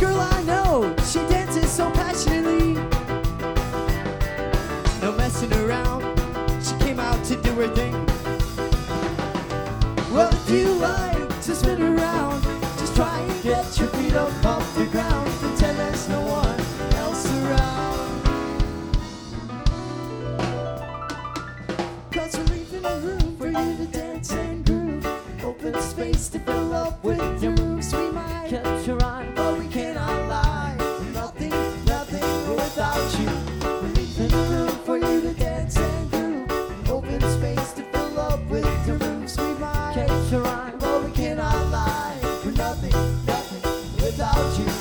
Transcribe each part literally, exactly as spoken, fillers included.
girl I know, she dances so passionately. No messing around, she came out to do her thing. Well, if you like to spin around, just try and get your feet up off the ground. Pretend there's no one else around. 'Cause we're leaving a room for you to dance and groove. Open space to fill up with your moves. We might catch your eye, but we cannot lie. Nothing, nothing without you. We're leaving a room for you to dance and groove. Open space to fill up with your moves. We might catch your eye, but we cannot lie. We're nothing, nothing without you.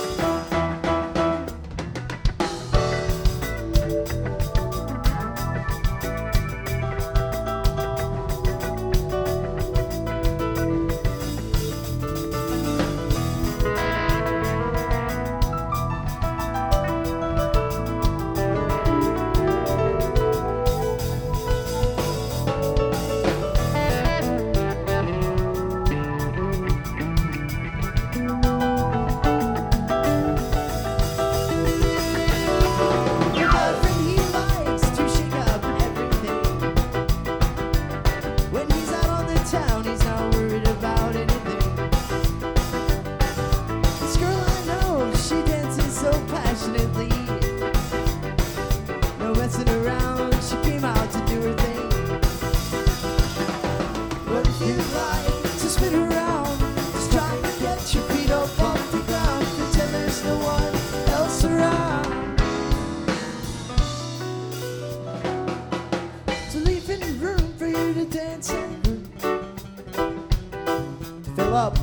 Up.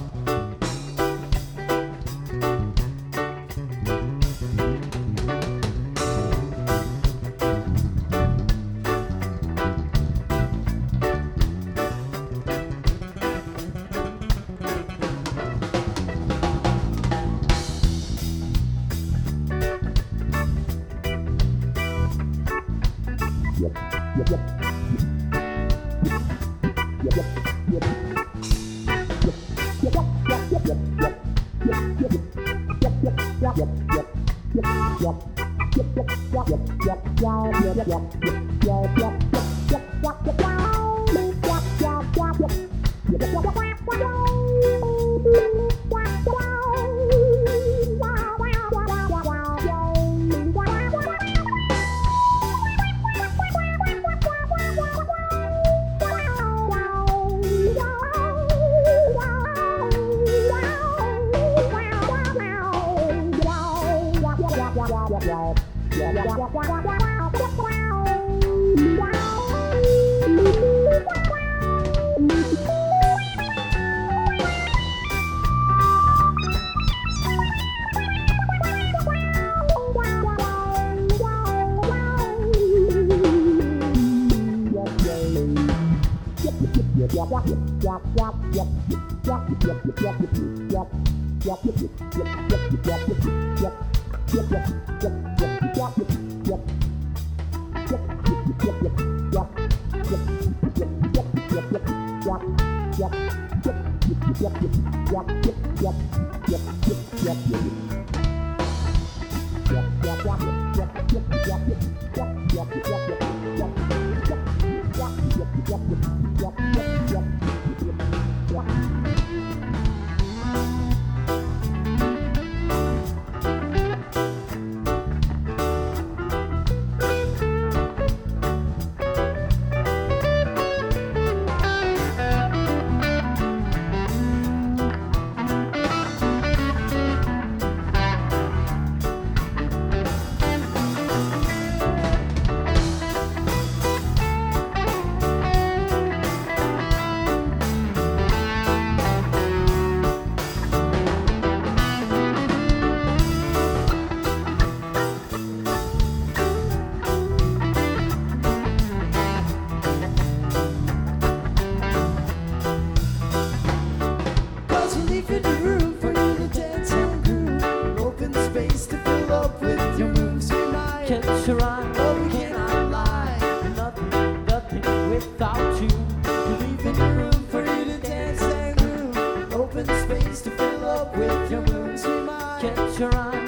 Open space to fill up with your moves. We might catch your eye.